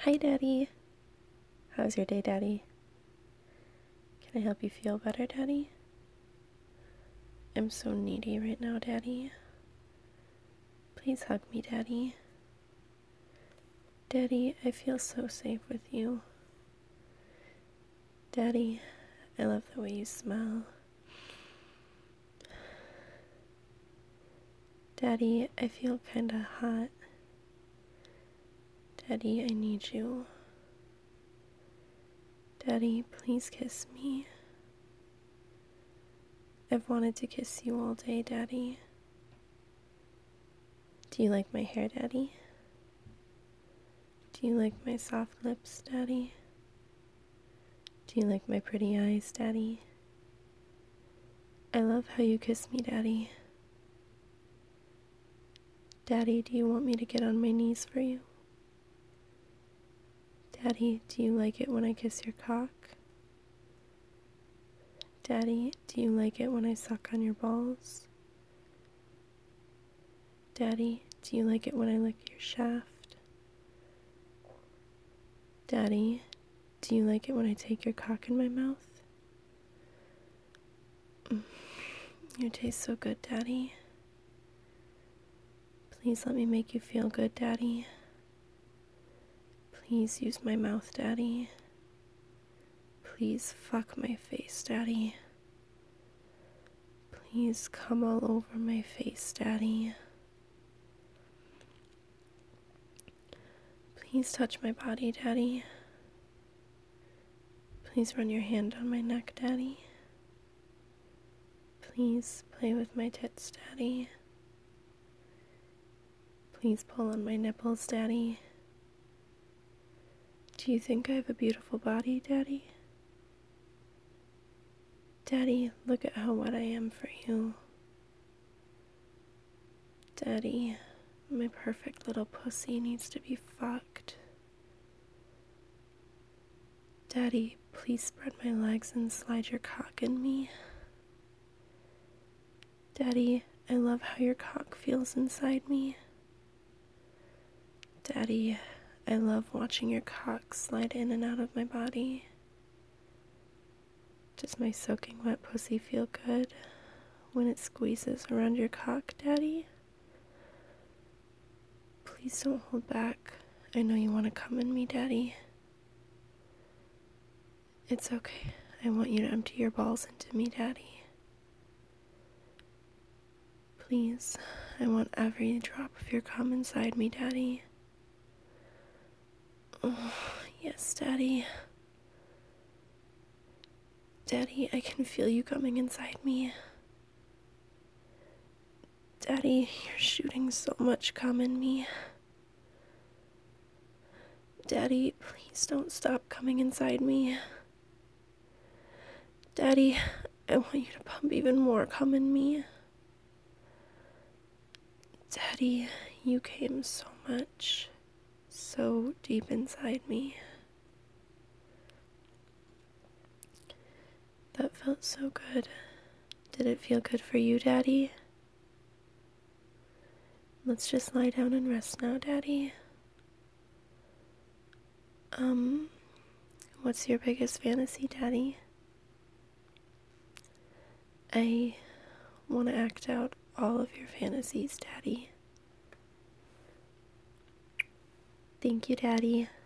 Hi, Daddy. How's your day, Daddy? Can I help you feel better, Daddy? I'm so needy right now, Daddy. Please hug me, Daddy. Daddy, I feel so safe with you. Daddy, I love the way you smell. Daddy, I feel kinda hot. Daddy, I need you. Daddy, please kiss me. I've wanted to kiss you all day, Daddy. Do you like my hair, Daddy? Do you like my soft lips, Daddy? Do you like my pretty eyes, Daddy? I love how you kiss me, Daddy. Daddy, do you want me to get on my knees for you? Daddy, do you like it when I kiss your cock? Daddy, do you like it when I suck on your balls? Daddy, do you like it when I lick your shaft? Daddy, do you like it when I take your cock in my mouth? You taste so good, Daddy. Please let me make you feel good, Daddy. Please use my mouth, Daddy. Please fuck my face, Daddy. Please come all over my face, Daddy. Please touch my body, Daddy. Please run your hand on my neck, Daddy. Please play with my tits, Daddy. Please pull on my nipples, Daddy. Do you think I have a beautiful body, Daddy? Daddy, look at how wet I am for you. Daddy, my perfect little pussy needs to be fucked. Daddy, please spread my legs and slide your cock in me. Daddy, I love how your cock feels inside me. Daddy, I love watching your cock slide in and out of my body. Does my soaking wet pussy feel good when it squeezes around your cock, Daddy? Please don't hold back. I know you want to come in me, Daddy. It's okay. I want you to empty your balls into me, Daddy. Please, I want every drop of your cum inside me, Daddy. Oh, yes, Daddy. Daddy, I can feel you coming inside me. Daddy, you're shooting so much cum in me. Daddy, please don't stop coming inside me. Daddy, I want you to pump even more cum in me. Daddy, you came so much, so deep inside me. That felt so good. Did it feel good for you, Daddy? Let's just lie down and rest now, Daddy. What's your biggest fantasy, Daddy? I want to act out all of your fantasies, Daddy. Thank you, Daddy.